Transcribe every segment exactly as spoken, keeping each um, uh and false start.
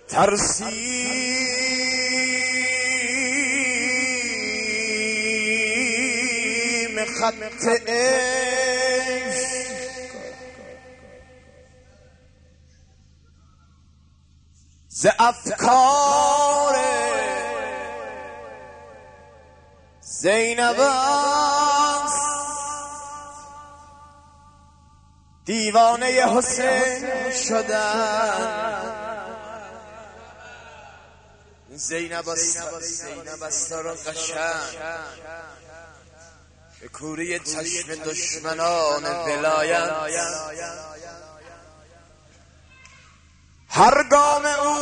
ترسیم خط عشق ز افکار زینب است، دیوانه حسین شدن. زینب است زینب است را قشنگ به کوری چشم دشمنان ولایت. هر گام او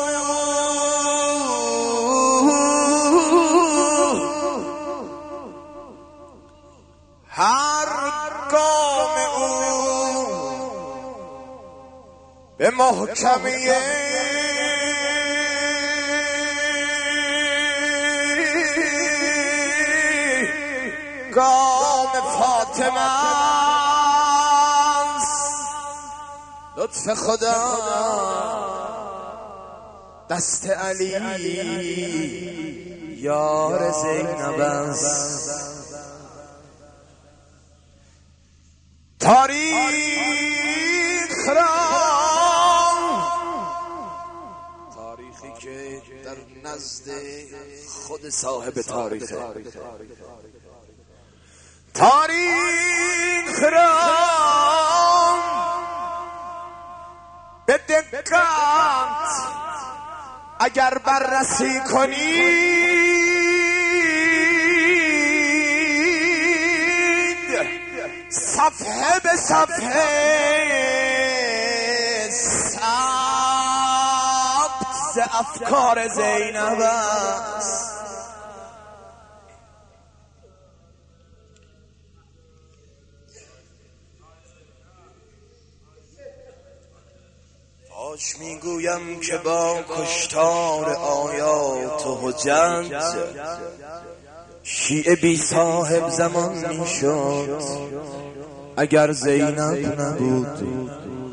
هر گام او به محکمیه گام فاطمه است. لطف خدا دست علی یار زینب است. تاریخ را تاریخی که در نزد خود صاحب تاریخ تاریخ را به دقت اگر بررسی کنید صفحه به صفحه ثبت ز افکار زینب است. فاش میگویم که با کشتار آیات و حجت شیعه بی صاحب زمان میشد اگر زینب نبود.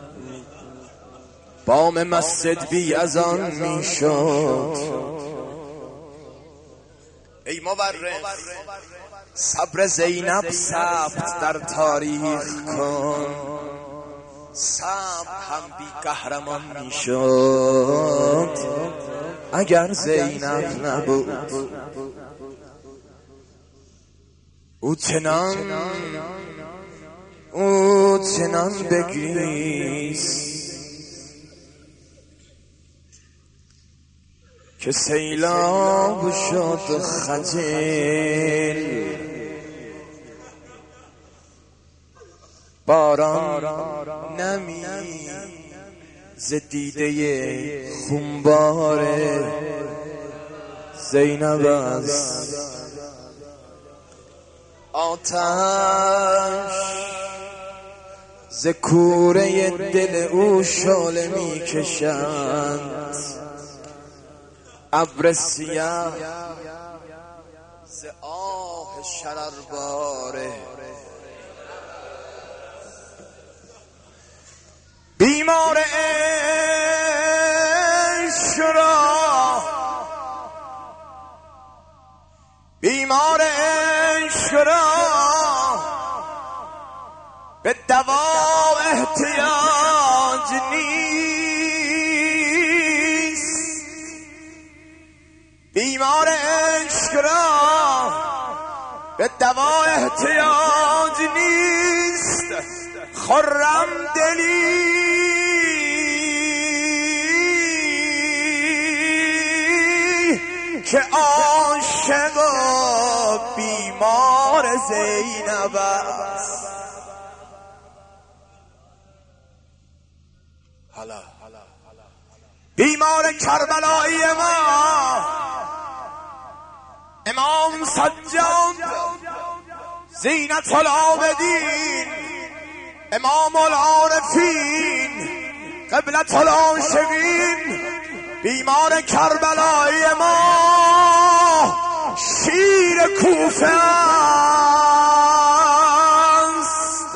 بام مسجد بی اذان میشد. ای مورخ صبر زینب ثبت در تاریخ کن. صبر هم بی قهرمان میشد اگر زینب نبود. او چنان او چنان بگریست که سیلاب شد خجل. باران نمی ز دیده خونبار زینب است. آتش ز کوره دل او شعله می کشند. ابر سیاه ز آه شررباره. بیمار عشق را بیمار عشق را به دوا احتیاج نیست. بیمار عشق را به دوا احتیاج نیست. خرم دلی که عاشق و بیمار زینب است. حالا بیمار کربلایی ما امام سجاد، زینت العابدین، امام العارفین، قبلة العاشقین، بیمار کربلای ما شیر کوفه است.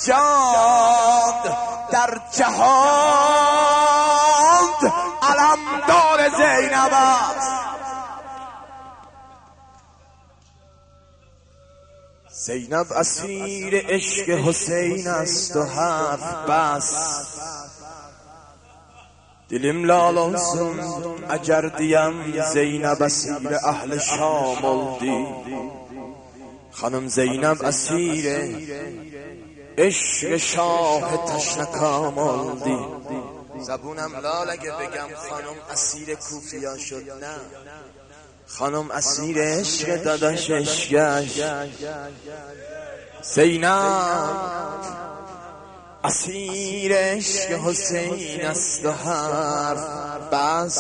سجاد در جهاد علم رفتار زینب است. زینب اسیر عشق حسین است و حرف بس، دلم لالانسون اگر دیم زینب اسیر اهل شام oldi. خانم زینب اسیر عشق شاه تشنکام oldi. زبونم لال اگه بگم خانم اسیر کوفیا شد، نه، خانم اسیر عشق داداش عشقش. زینب اسیر عشق حسین است و حرف بس.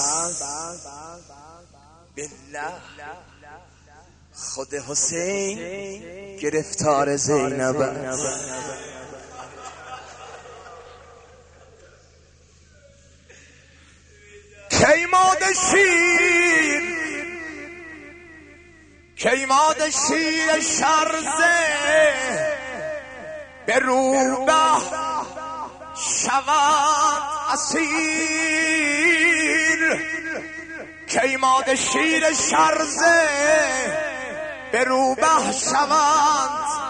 بالله خود حسین گرفتار زینب است. کیماد شیر کیماد شیر شرزه به روبه شود اسیر. کیماد شیر شرزه به روبه شود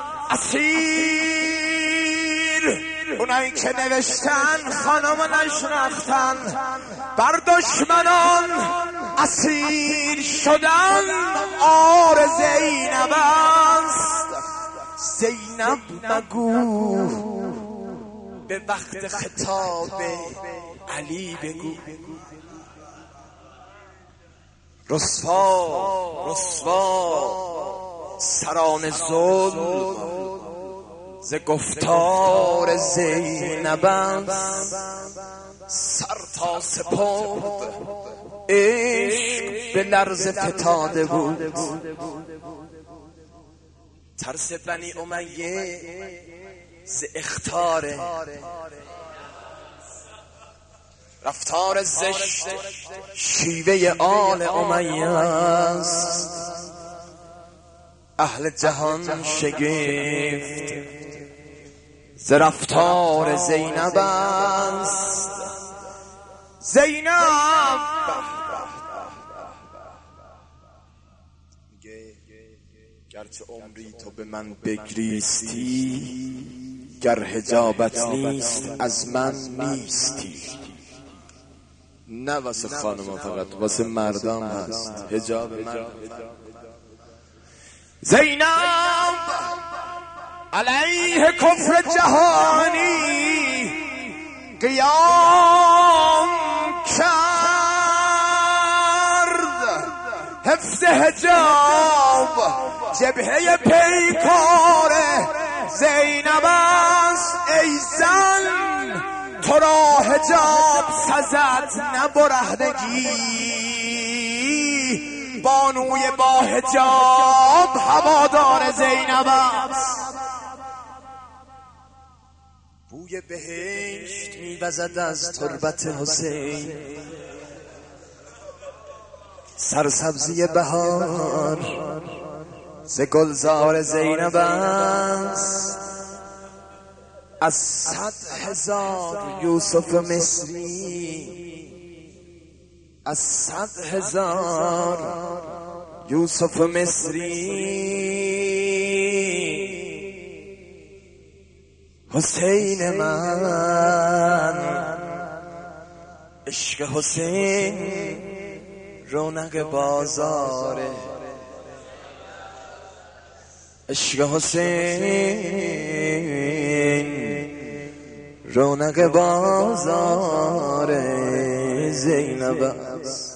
اسیر. اونایی که نوشتن خانم نشناختن، بر دشمنان اسیر شدن آر زینب است. زینب مگو به وقت خطاب علی بگو، رسوا رسوا سران ظلم ز گفتار زینب است. سر تا سپرد عشق به لرز فتاده بود. ترس بنی امیه ز اخطار، رفتار زشت شیوه آل امیه است. اهل جهان شگفت ز رفتار زینب است. زینب گرچه عمری تو به من بگریستی، گر حجابت نیست از من نیستی. نه واسه خانم فقط، واسه مردم هست حجاب مرد. زینب علیه کفر جهانی قیام کرد. حفظ حجاب جبهه پیکار زینب است. ای زن تو را حجاب سزد نه برهنگی، بانوی با حجاب هوادار زینب است. بوی بهشت میوزد از تربت حسین، سرسبزی بهار ز گلزار زینب است. از صد هزار یوسف مصری، از صد هزار یوسف مصری، حسین من عشق حسین رونق بازاره. عشق حسین رونق بازار زینب است.